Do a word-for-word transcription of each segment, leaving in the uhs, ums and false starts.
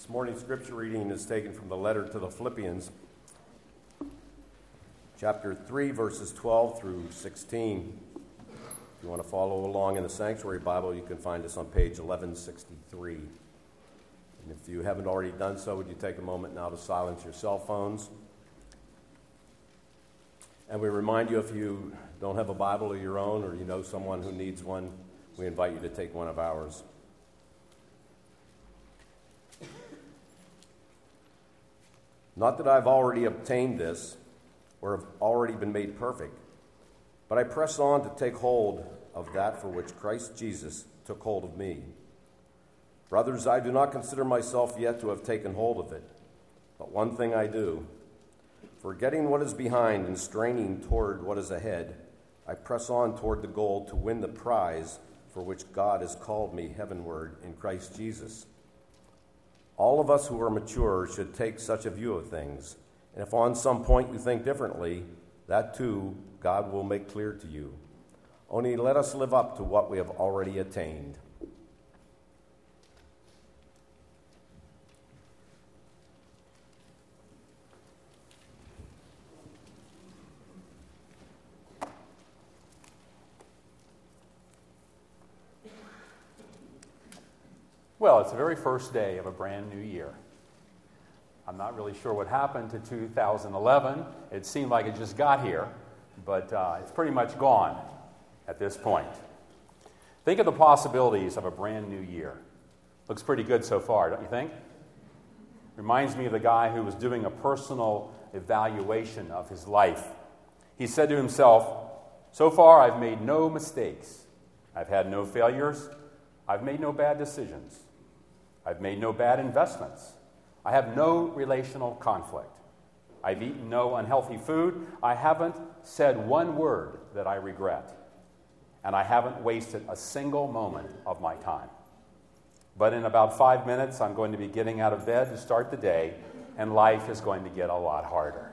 This morning's scripture reading is taken from the letter to the Philippians, chapter three, verses twelve through sixteen. If you want to follow along in the Sanctuary Bible, you can find us on page eleven sixty-three. And if you haven't already done so, would you take a moment now to silence your cell phones? And we remind you, if you don't have a Bible of your own or you know someone who needs one, we invite you to take one of ours. Not that I've already obtained this or have already been made perfect, but I press on to take hold of that for which Christ Jesus took hold of me. Brothers, I do not consider myself yet to have taken hold of it, but one thing I do, forgetting what is behind and straining toward what is ahead, I press on toward the goal to win the prize for which God has called me heavenward in Christ Jesus. All of us who are mature should take such a view of things. And if on some point you think differently, that too God will make clear to you. Only let us live up to what we have already attained. Well, it's the very first day of a brand new year. I'm not really sure what happened to two thousand eleven. It seemed like it just got here, but uh, it's pretty much gone at this point. Think of the possibilities of a brand new year. Looks pretty good so far, don't you think? Reminds me of the guy who was doing a personal evaluation of his life. He said to himself, "So far I've made no mistakes. I've had no failures. I've made no bad decisions. I've made no bad investments. I have no relational conflict. I've eaten no unhealthy food. I haven't said one word that I regret. And I haven't wasted a single moment of my time. But in about five minutes, I'm going to be getting out of bed to start the day, and life is going to get a lot harder."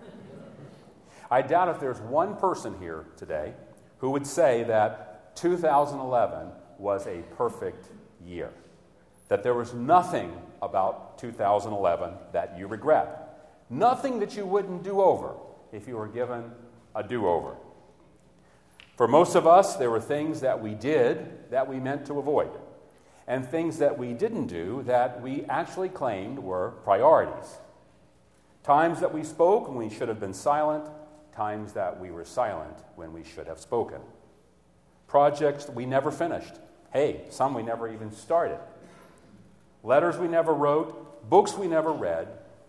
I doubt if there's one person here today who would say that two thousand eleven was a perfect year, that there was nothing about two thousand eleven that you regret, nothing that you wouldn't do over if you were given a do-over. For most of us, there were things that we did that we meant to avoid, and things that we didn't do that we actually claimed were priorities. Times that we spoke when we should have been silent, times that we were silent when we should have spoken. Projects we never finished. Hey, some we never even started. Letters we never wrote, books we never read,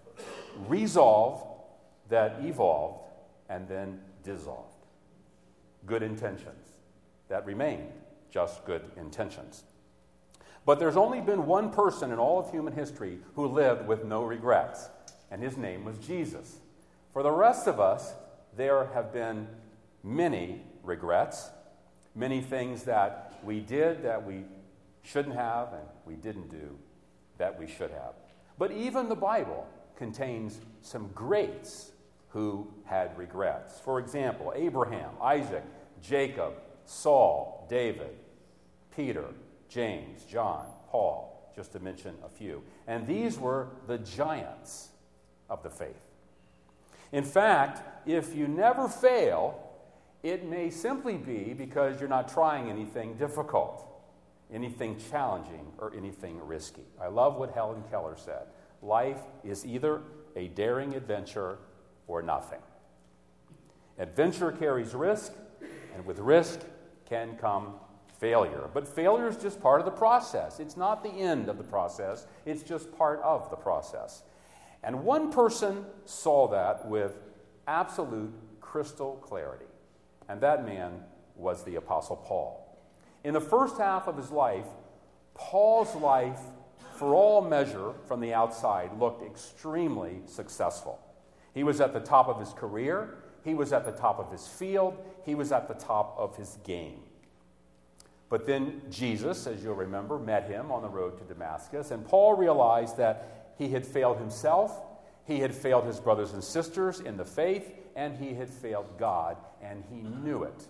resolve that evolved and then dissolved. Good intentions that remained just good intentions. But there's only been one person in all of human history who lived with no regrets, and his name was Jesus. For the rest of us, there have been many regrets, many things that we did that we shouldn't have and we didn't do that we should have. But even the Bible contains some greats who had regrets. For example, Abraham, Isaac, Jacob, Saul, David, Peter, James, John, Paul, just to mention a few. And these were the giants of the faith. In fact, if you never fail, it may simply be because you're not trying anything difficult, anything challenging, or anything risky. I love what Helen Keller said. Life is either a daring adventure or nothing. Adventure carries risk, and with risk can come failure. But failure is just part of the process. It's not the end of the process. It's just part of the process. And one person saw that with absolute crystal clarity. And that man was the Apostle Paul. In the first half of his life, Paul's life, for all measure from the outside, looked extremely successful. He was at the top of his career. He was at the top of his field. He was at the top of his game. But then Jesus, as you'll remember, met him on the road to Damascus, and Paul realized that he had failed himself, he had failed his brothers and sisters in the faith, and he had failed God, and he knew it.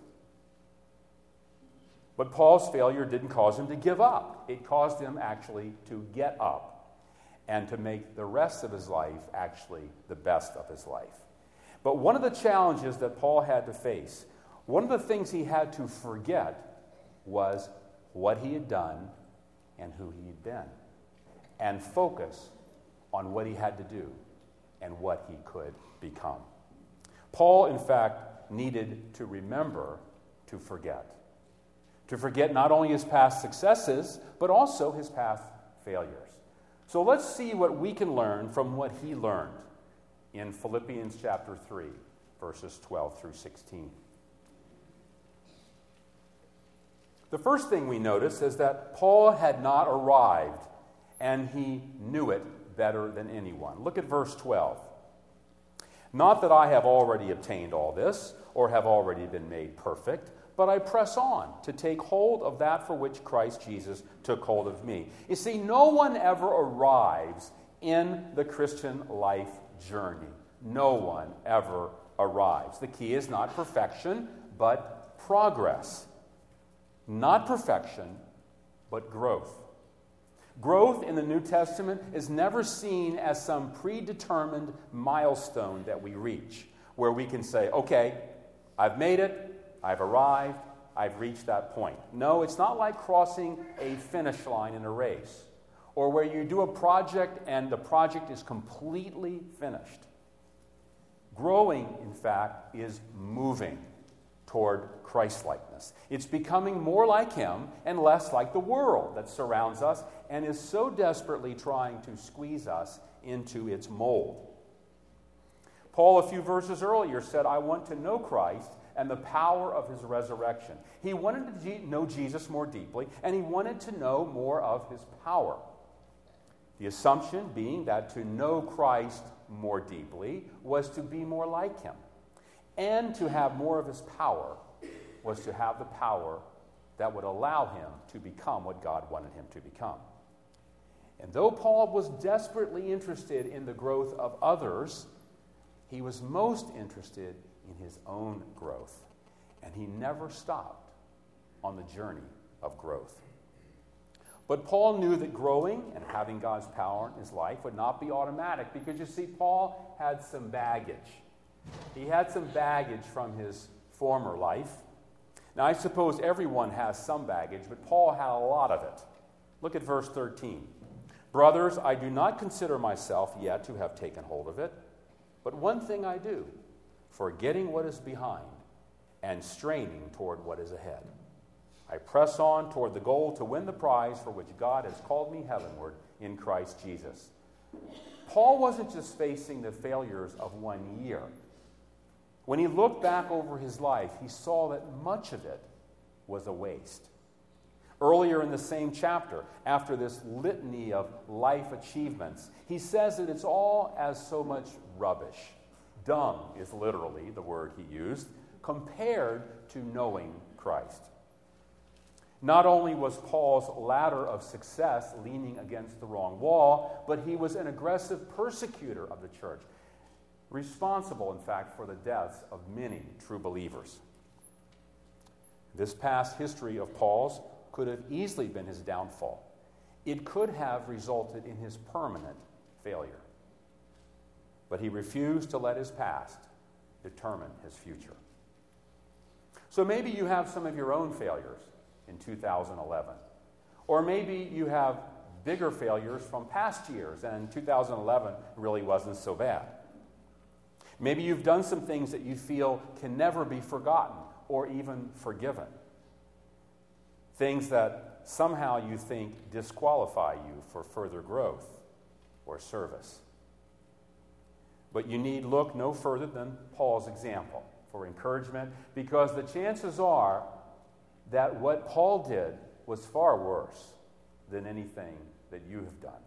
But Paul's failure didn't cause him to give up. It caused him actually to get up. and to make the rest of his life actually the best of his life. But one of the challenges that Paul had to face, one of the things he had to forget was what he had done and who he had been, and focus on what he had to do and what he could become. Paul, in fact, needed to remember to forget. To forget not only his past successes, but also his past failures. So let's see what we can learn from what he learned in Philippians chapter three, verses twelve through sixteen. The first thing we notice is that Paul had not arrived, and he knew it better than anyone. Look at verse twelve. Not that I have already obtained all this, or have already been made perfect, but I press on to take hold of that for which Christ Jesus took hold of me. You see, no one ever arrives in the Christian life journey. No one ever arrives. The key is not perfection, but progress. Not perfection, but growth. Growth in the New Testament is never seen as some predetermined milestone that we reach, where we can say, okay, I've made it, I've arrived, I've reached that point. No, it's not like crossing a finish line in a race, or where you do a project and the project is completely finished. Growing, in fact, is moving toward Christ-likeness. It's becoming more like him and less like the world that surrounds us and is so desperately trying to squeeze us into its mold. Paul, a few verses earlier, said, I want to know Christ and the power of his resurrection. He wanted to know Jesus more deeply, and he wanted to know more of his power. The assumption being that to know Christ more deeply was to be more like him. And to have more of his power was to have the power that would allow him to become what God wanted him to become. And though Paul was desperately interested in the growth of others, he was most interested in his own growth. And he never stopped on the journey of growth. But Paul knew that growing and having God's power in his life would not be automatic, because you see, Paul had some baggage. He had some baggage from his former life. Now, I suppose everyone has some baggage, but Paul had a lot of it. Look at verse thirteen. Brothers, I do not consider myself yet to have taken hold of it, but one thing I do, forgetting what is behind and straining toward what is ahead. I press on toward the goal to win the prize for which God has called me heavenward in Christ Jesus. Paul wasn't just facing the failures of one year. When he looked back over his life, he saw that much of it was a waste. Earlier in the same chapter, after this litany of life achievements, he says that it's all as so much rubbish. Dung is literally the word he used, compared to knowing Christ. Not only was Paul's ladder of success leaning against the wrong wall, but he was an aggressive persecutor of the church, responsible, in fact, for the deaths of many true believers. This past history of Paul's could have easily been his downfall. It could have resulted in his permanent failure. But he refused to let his past determine his future. So maybe you have some of your own failures in two thousand eleven. Or maybe you have bigger failures from past years, and two thousand eleven really wasn't so bad. Maybe you've done some things that you feel can never be forgotten or even forgiven. Things that somehow you think disqualify you for further growth or service. But you need look no further than Paul's example for encouragement, because the chances are that what Paul did was far worse than anything that you have done.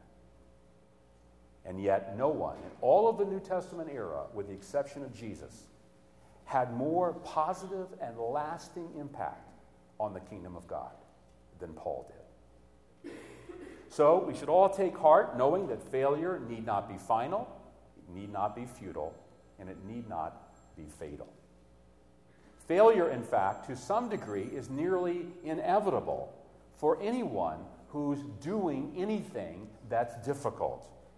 And yet no one in all of the New Testament era, with the exception of Jesus, had more positive and lasting impact on the kingdom of God than Paul did. So we should all take heart knowing that failure need not be final, it need not be futile, and it need not be fatal. Failure, in fact, to some degree, is nearly inevitable for anyone who's doing anything that's difficult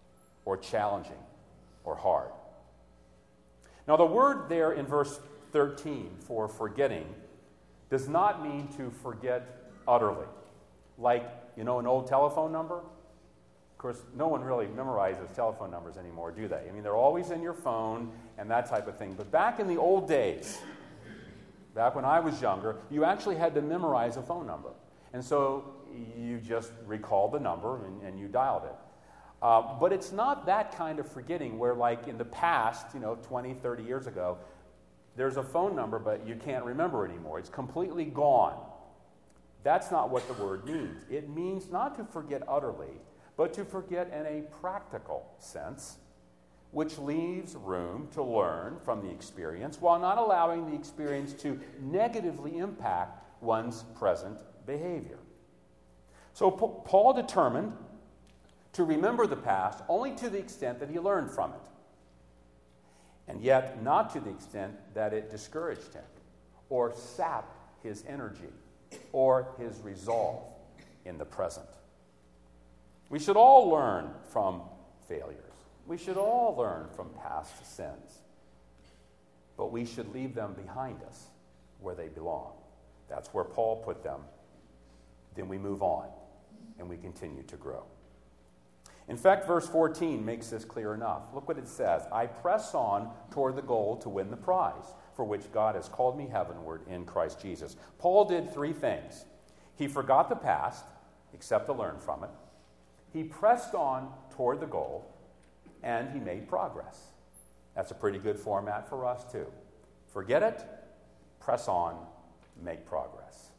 or challenging or hard. Now, the word there in verse thirteen for forgetting does not mean to forget utterly. Like, you know, an old telephone number? Of course, no one really memorizes telephone numbers anymore, do they? I mean, they're always in your phone and that type of thing. But back in the old days, back when I was younger, you actually had to memorize a phone number. And so you just recalled the number and, and you dialed it. Uh, but it's not that kind of forgetting where, like in the past, you know, twenty, thirty years ago, there's a phone number, but you can't remember anymore. It's completely gone. That's not what the word means. It means not to forget utterly, but to forget in a practical sense, which leaves room to learn from the experience while not allowing the experience to negatively impact one's present behavior. So P- Paul determined to remember the past only to the extent that he learned from it, and yet not to the extent that it discouraged him or sapped his energy or his resolve in the present. We should all learn from failures. We should all learn from past sins. But we should leave them behind us where they belong. That's where Paul put them. Then we move on and we continue to grow. In fact, verse fourteen makes this clear enough. Look what it says. I press on toward the goal to win the prize for which God has called me heavenward in Christ Jesus. Paul did three things. He forgot the past, except to learn from it. He pressed on toward the goal, and he made progress. That's a pretty good format for us, too. Forget it, press on, make progress.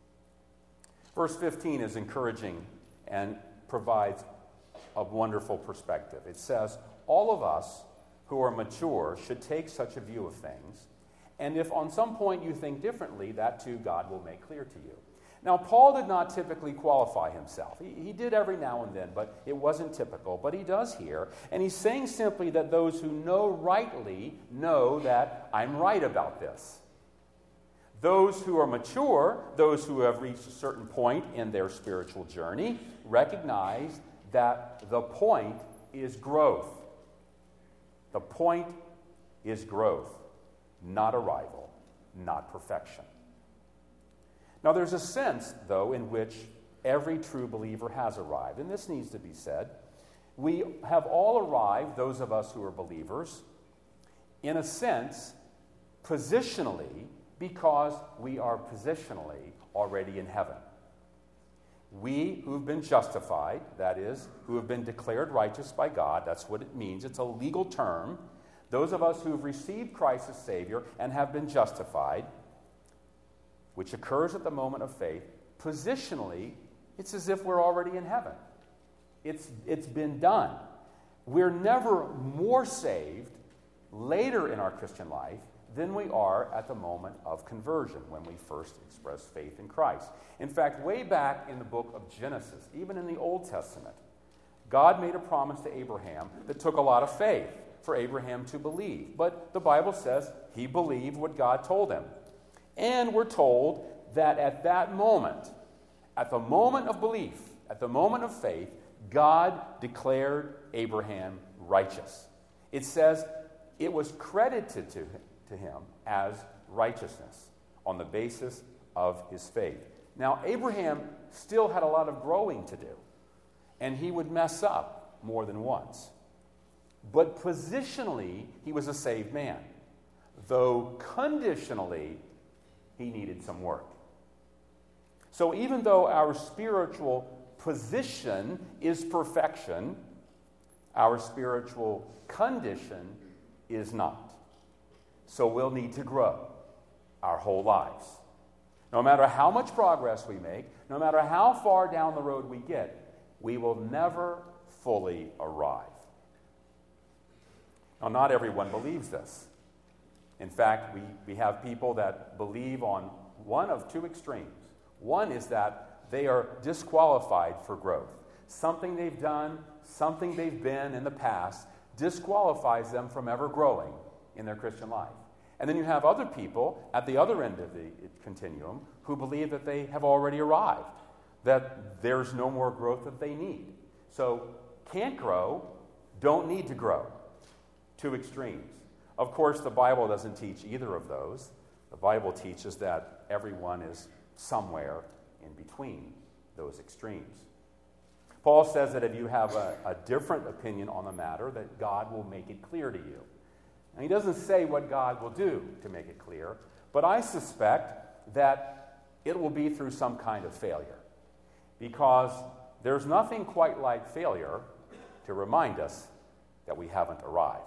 Verse fifteen is encouraging and provides a wonderful perspective. It says, all of us who are mature should take such a view of things, and if on some point you think differently, that too God will make clear to you. Now, Paul did not typically qualify himself. He, he did every now and then, but it wasn't typical. But he does here, and he's saying simply that those who know rightly know that I'm right about this. Those who are mature, those who have reached a certain point in their spiritual journey, recognize that the point is growth. The point is growth, not arrival, not perfection. Now, there's a sense, though, in which every true believer has arrived, and this needs to be said. We have all arrived, those of us who are believers, in a sense, positionally, because we are positionally already in heaven. We who've been justified, that is, who have been declared righteous by God, that's what it means, it's a legal term. Those of us who've received Christ as Savior and have been justified, which occurs at the moment of faith, positionally, it's as if we're already in heaven. It's, it's been done. We're never more saved later in our Christian life than we are at the moment of conversion, when we first express faith in Christ. In fact, way back in the book of Genesis, even in the Old Testament, God made a promise to Abraham that took a lot of faith for Abraham to believe. But the Bible says he believed what God told him. And we're told that at that moment, at the moment of belief, at the moment of faith, God declared Abraham righteous. It says it was credited to him, to him as righteousness on the basis of his faith. Now, Abraham still had a lot of growing to do, and he would mess up more than once. But positionally, he was a saved man, though conditionally, he needed some work. So even though our spiritual position is perfection, our spiritual condition is not. So we'll need to grow our whole lives. No matter how much progress we make, no matter how far down the road we get, we will never fully arrive. Now, not everyone believes this. In fact, we, we have people that believe on one of two extremes. One is that they are disqualified for growth. Something they've done, something they've been in the past, disqualifies them from ever growing in their Christian life. And then you have other people at the other end of the continuum who believe that they have already arrived, that there's no more growth that they need. So can't grow, don't need to grow. Two extremes. Of course, the Bible doesn't teach either of those. The Bible teaches that everyone is somewhere in between those extremes. Paul says that if you have a, a different opinion on the matter, that God will make it clear to you. And he doesn't say what God will do to make it clear, but I suspect that it will be through some kind of failure, because there's nothing quite like failure to remind us that we haven't arrived.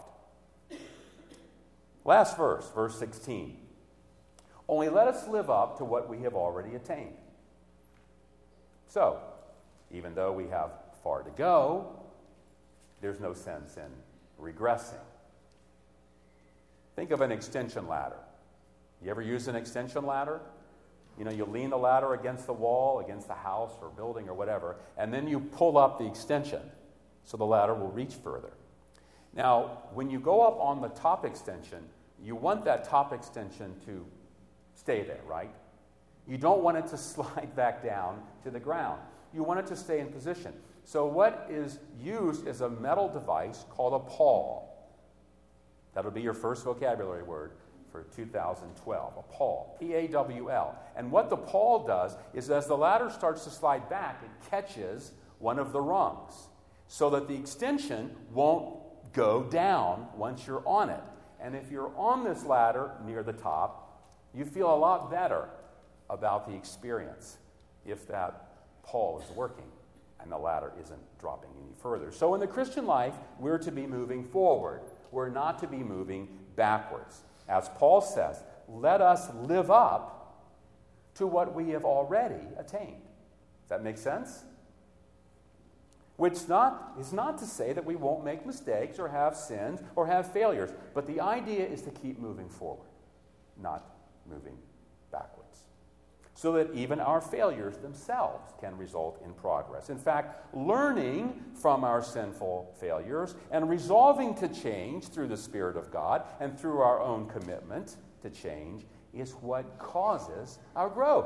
Last verse, verse sixteen. Only let us live up to what we have already attained. So, even though we have far to go, there's no sense in regressing. Think of an extension ladder. You ever use an extension ladder? You know, you lean the ladder against the wall, against the house or building or whatever, and then you pull up the extension so the ladder will reach further. Now, when you go up on the top extension, you want that top extension to stay there, right? You don't want it to slide back down to the ground. You want it to stay in position. So what is used is a metal device called a pawl. That'll be your first vocabulary word for two thousand twelve, a pawl, P A W L. And what the pawl does is as the ladder starts to slide back, it catches one of the rungs so that the extension won't go down once you're on it. And if you're on this ladder near the top, you feel a lot better about the experience if that pawl is working and the ladder isn't dropping any further. So in the Christian life, we're to be moving forward. We're not to be moving backwards. As Paul says, let us live up to what we have already attained. Does that make sense? Which not, is not to say that we won't make mistakes or have sins or have failures, but the idea is to keep moving forward, not moving backwards. So that even our failures themselves can result in progress. In fact, learning from our sinful failures and resolving to change through the Spirit of God and through our own commitment to change is what causes our growth.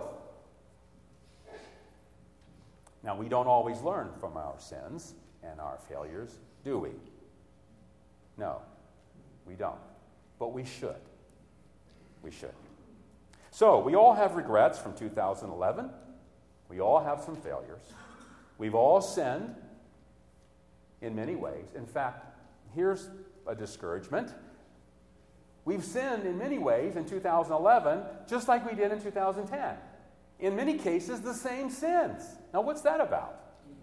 Now, we don't always learn from our sins and our failures, do we? No, we don't. But we should. We should. So, we all have regrets from two thousand eleven. We all have some failures. We've all sinned in many ways. In fact, here's a discouragement. We've sinned in many ways in two thousand eleven, just like we did in two thousand ten. In many cases, the same sins. Now, what's that about?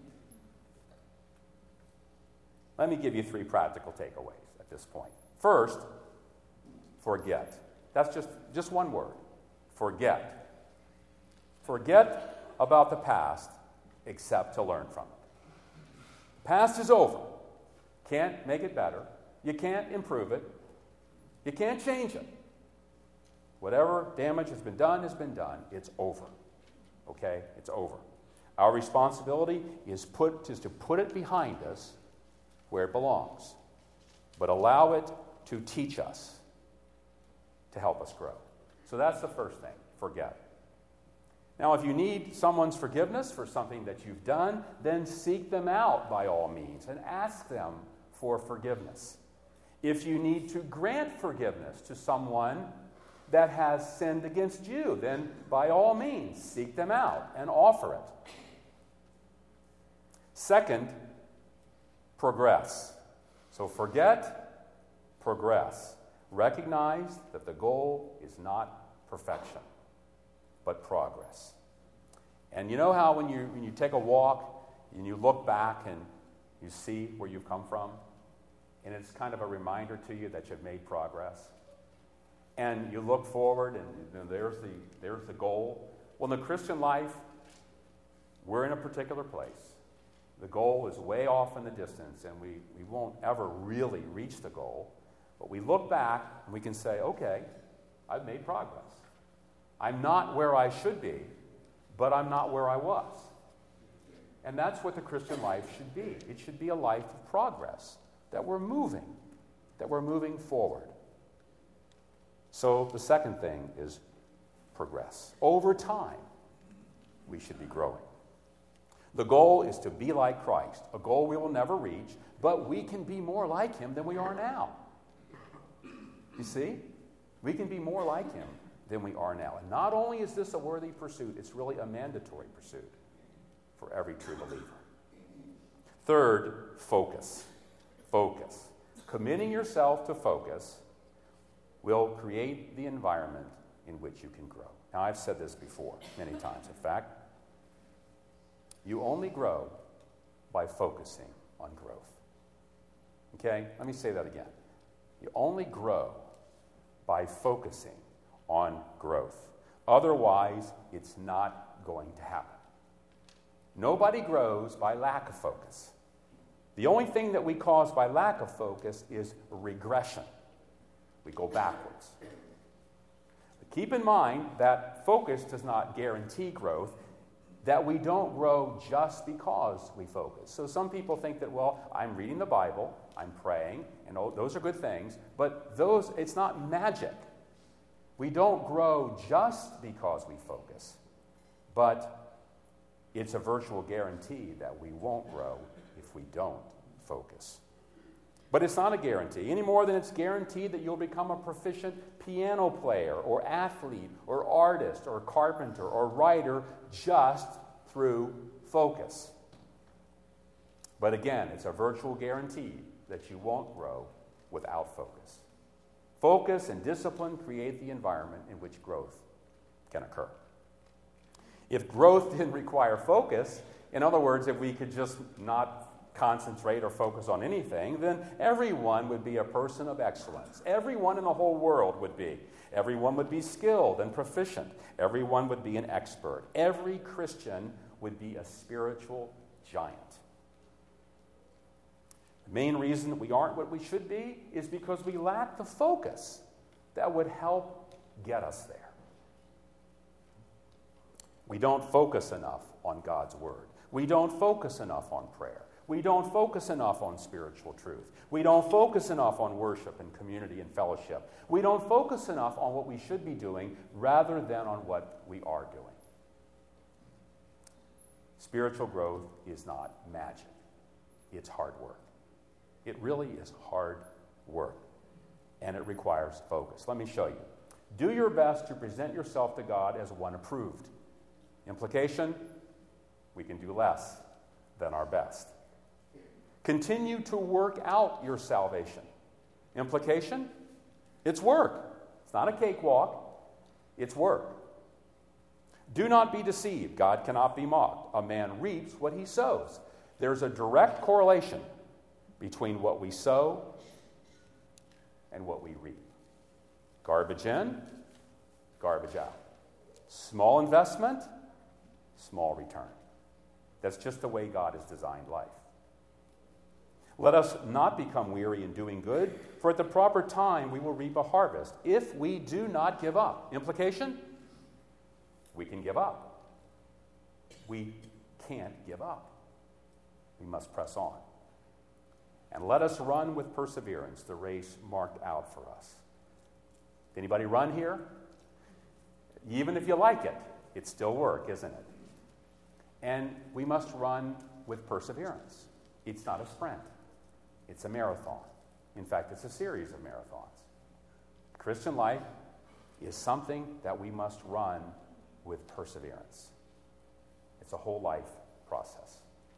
Let me give you three practical takeaways at this point. First, forget. That's just, just one word. Forget. Forget about the past, except to learn from it. Past is over. Can't make it better. You can't improve it. You can't change it. Whatever damage has been done has been done. It's over. Okay? It's over. Our responsibility is, put, is to put it behind us where it belongs, but allow it to teach us, to help us grow. So that's the first thing, forget. Now, if you need someone's forgiveness for something that you've done, then seek them out by all means and ask them for forgiveness. If you need to grant forgiveness to someone that has sinned against you, then by all means, seek them out and offer it. Second, progress. So forget, progress. Recognize that the goal is not perfection, but progress. And you know how when you when you take a walk and you look back and you see where you've come from, and it's kind of a reminder to you that you've made progress. And you look forward, and you know, there's the there's the goal. Well, in the Christian life, we're in a particular place. The goal is way off in the distance, and we, we won't ever really reach the goal. But we look back, and we can say, okay, I've made progress. I'm not where I should be, but I'm not where I was. And that's what the Christian life should be. It should be a life of progress, that we're moving, that we're moving forward. So the second thing is progress. Over time, we should be growing. The goal is to be like Christ, a goal we will never reach, but we can be more like him than we are now. You see? We can be more like him than we are now. And not only is this a worthy pursuit, it's really a mandatory pursuit for every true believer. Third, focus. Focus. Committing yourself to focus will create the environment in which you can grow. Now, I've said this before many times. In fact, you only grow by focusing on growth. Okay? Let me say that again. You only grow by focusing on growth. Otherwise, it's not going to happen. Nobody grows by lack of focus. The only thing that we cause by lack of focus is regression. We go backwards. But keep in mind that focus does not guarantee growth, that we don't grow just because we focus. So some people think that, well, I'm reading the Bible, I'm praying, and oh, those are good things, but those, it's not magic. We don't grow just because we focus, but it's a virtual guarantee that we won't grow if we don't focus. But it's not a guarantee, any more than it's guaranteed that you'll become a proficient piano player or athlete or artist or carpenter or writer just through focus. But again, it's a virtual guarantee that you won't grow without focus. Focus and discipline create the environment in which growth can occur. If growth didn't require focus, in other words, if we could just not concentrate or focus on anything, then everyone would be a person of excellence. Everyone in the whole world would be. Everyone would be skilled and proficient. Everyone would be an expert. Every Christian would be a spiritual giant. The main reason that we aren't what we should be is because we lack the focus that would help get us there. We don't focus enough on God's Word. We don't focus enough on prayer. We don't focus enough on spiritual truth. We don't focus enough on worship and community and fellowship. We don't focus enough on what we should be doing rather than on what we are doing. Spiritual growth is not magic. It's hard work. It really is hard work, and it requires focus. Let me show you. Do your best to present yourself to God as one approved. Implication, we can do less than our best. Continue to work out your salvation. Implication, it's work. It's not a cakewalk. It's work. Do not be deceived. God cannot be mocked. A man reaps what he sows. There's a direct correlation between what we sow and what we reap. Garbage in, garbage out. Small investment, small return. That's just the way God has designed life. Let us not become weary in doing good, for at the proper time we will reap a harvest, if we do not give up. Implication? We can give up. We can't give up. We must press on. And let us run with perseverance the race marked out for us. Anybody run here? Even if you like it, it's still work, isn't it? And we must run with perseverance. It's not a sprint. It's a marathon. In fact, it's a series of marathons. Christian life is something that we must run with perseverance. It's a whole life process.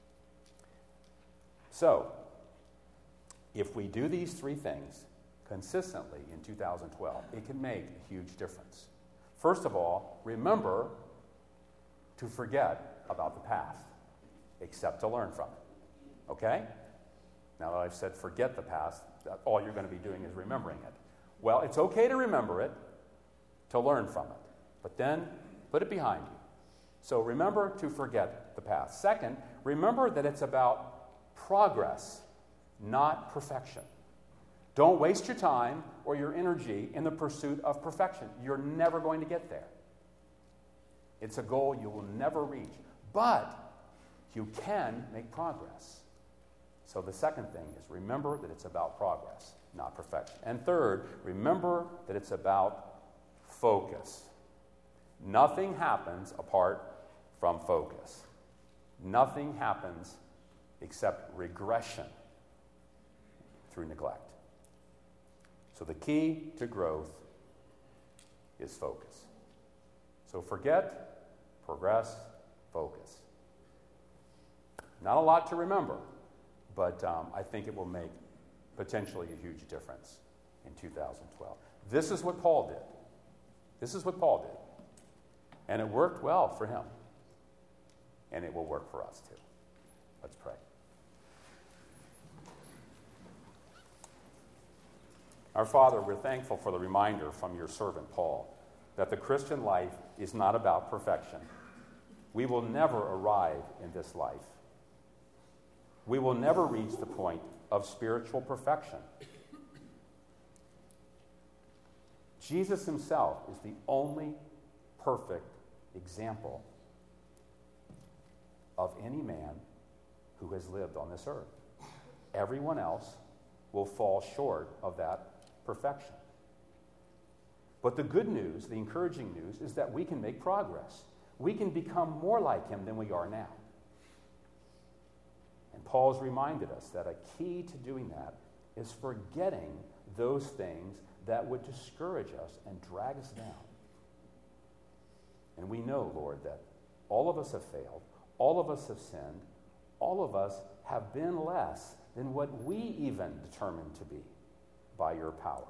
So, if we do these three things consistently in two thousand twelve, it can make a huge difference. First of all, remember to forget about the past, except to learn from it. Okay? Now that I've said forget the past, all you're going to be doing is remembering it. Well, it's okay to remember it, to learn from it, but then put it behind you. So remember to forget the past. Second, remember that it's about progress, not perfection. Don't waste your time or your energy in the pursuit of perfection. You're never going to get there. It's a goal you will never reach, but you can make progress. So the second thing is remember that it's about progress, not perfection. And third, remember that it's about focus. Nothing happens apart from focus. Nothing happens except regression through neglect. So the key to growth is focus. So forget, progress, focus. Not a lot to remember, but um, I think it will make potentially a huge difference in two thousand twelve. This is what Paul did. This is what Paul did. And it worked well for him. And it will work for us too. Let's pray. Our Father, we're thankful for the reminder from your servant Paul that the Christian life is not about perfection. We will never arrive in this life. We will never reach the point of spiritual perfection. Jesus himself is the only perfect example of any man who has lived on this earth. Everyone else will fall short of that perfection. But the good news, the encouraging news, is that we can make progress. We can become more like him than we are now. And Paul's reminded us that a key to doing that is forgetting those things that would discourage us and drag us down. And we know, Lord, that all of us have failed, all of us have sinned, all of us have been less than what we even determined to be by your power.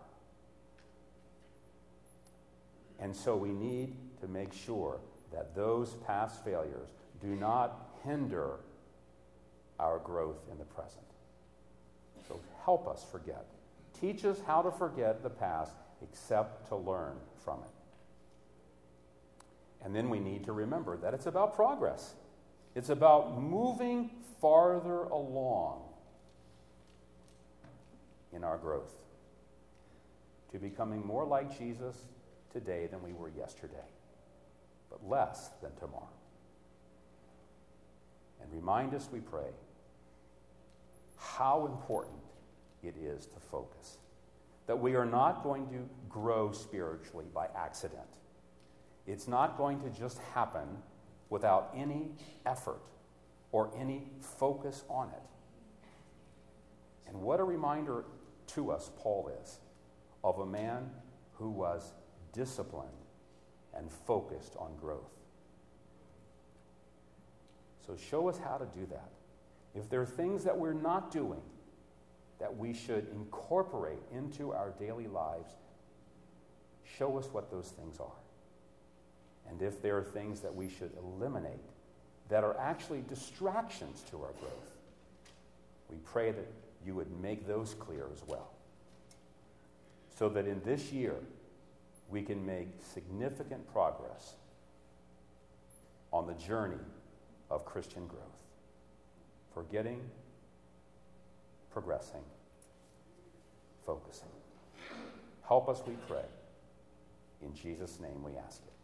And so we need to make sure that those past failures do not hinder our growth in the present. So help us forget. Teach us how to forget the past except to learn from it. And then we need to remember that it's about progress. It's about moving farther along in our growth to becoming more like Jesus today than we were yesterday, but less than tomorrow. And remind us, we pray, how important it is to focus. That we are not going to grow spiritually by accident. It's not going to just happen without any effort or any focus on it. And what a reminder to us Paul is of a man who was disciplined and focused on growth. So show us how to do that. If there are things that we're not doing that we should incorporate into our daily lives, show us what those things are. And if there are things that we should eliminate that are actually distractions to our growth, we pray that you would make those clear as well. So that in this year, we can make significant progress on the journey of Christian growth. Forgetting, progressing, focusing. Help us, we pray. In Jesus' name we ask it.